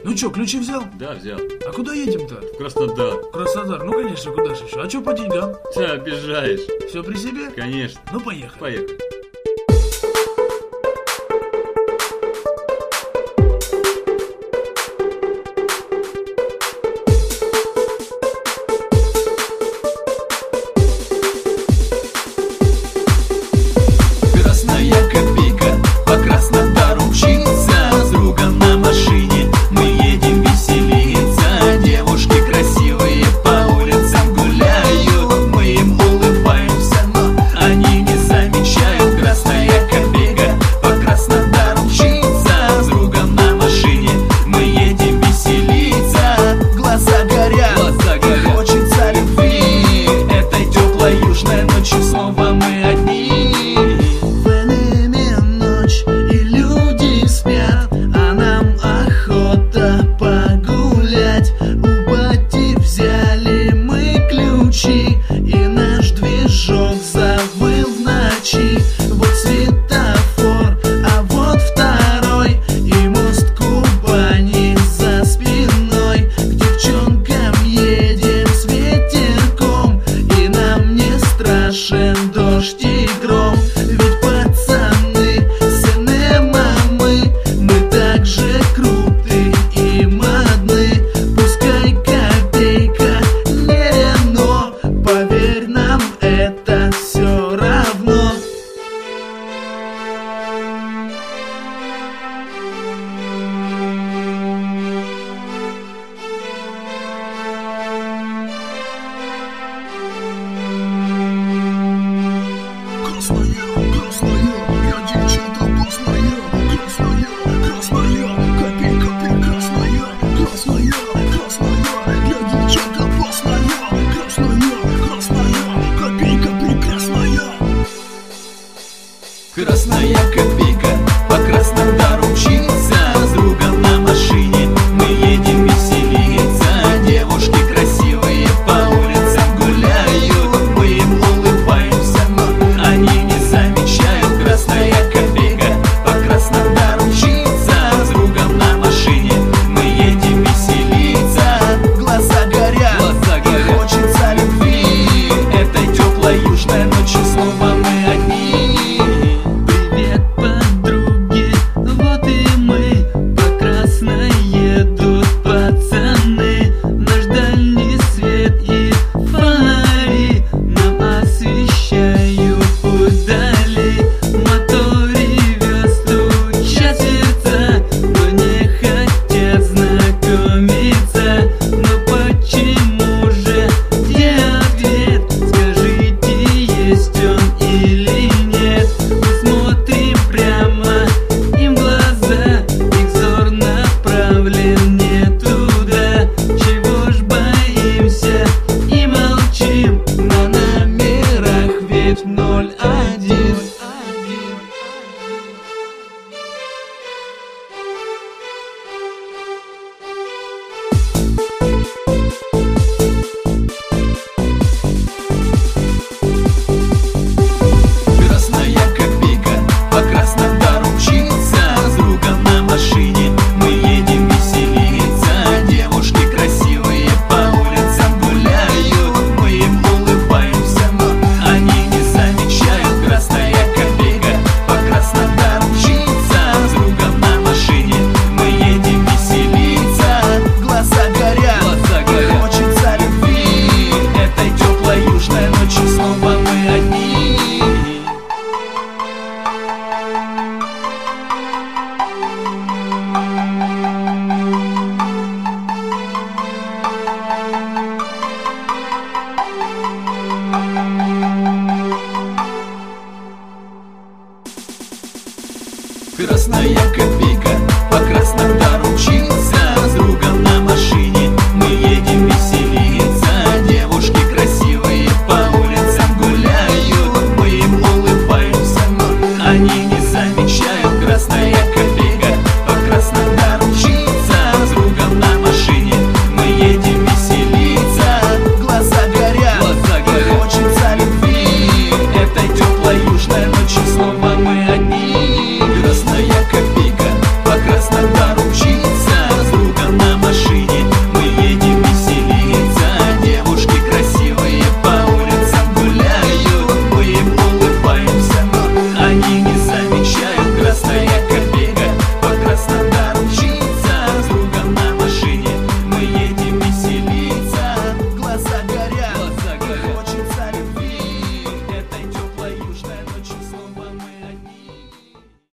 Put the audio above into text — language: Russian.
Ну чё, ключи взял? Да, взял. А куда едем-то? В Краснодар. В Краснодар, ну конечно, куда же еще? А чё по деньгам? Ты обижаешь. Все при себе? Конечно. Ну поехали. Поехали. Красная копейка по Краснодару мчится. С другом на машине мы едем веселиться. Девушки красивые по улицам гуляют. Мы им улыбаемся, но они не замечают. Красная копейка по Краснодару мчится. С другом на машине мы едем веселиться. Глаза горят, хочется любви. Этой теплой южной ночью снова мы одни. И наш движок завыл в ночи. Вот светофор, а вот второй. И мост Кубани за спиной. К девчонкам едем с ветерком. И нам не страшен дождь и гром. Ведь пацаны, сыны мамы, мы так же круты и модны. Пускай копейка не Рено, поверь, нам это все равно. Красная, я девчонка классная. Красная, копейка прекрасная. Красная, я девчонка классная. Красная, копейка прекрасная. Красная копейка по Краснодару мчится. С другом на машине мы едем веселиться. Девушки красивые по улицам гуляют. Мы им улыбаемся, но они не замечают. Красная копейка по Краснодару мчится. С другом на машине мы едем веселиться. Глаза горят, хочется любви. Этой теплой южной ночью снова мы одни. Привет, подруги, вот и мы. По красной едут пацаны. Наш дальний свет и фонари нам освещают путь вдали. В моторе вез стучат сердца, но не хотят знакомиться. Но почему же? Где ответ? Скажите, есть он или нет? Мы смотрим прямо им в глаза. Их взор направлен не туда. Чего ж боимся и молчим? На номерах ведь 01. Красная копейка по Краснодару мчится. С другом на машине мы едем веселиться. Девушки красивые по улицам гуляют. Мы им улыбаемся, но они не замечают. Красная копейка по Краснодару мчится. С другом на машине мы едем веселиться. Глаза горят, хочется любви. Этой теплой южной ночью снова мы одни. Красная копейка по Краснодару мчится. С другом на машине мы едем веселиться. Девушки красивые по улицам гуляют. Мы им улыбаемся, но они не замечают. Красная копейка по Краснодару мчится. С другом на машине мы едем веселиться. Глаза горят, хочется любви. Этой теплой южной ночью снова мы одни. Красная копейка по Краснодару мчится. отмечаю красное.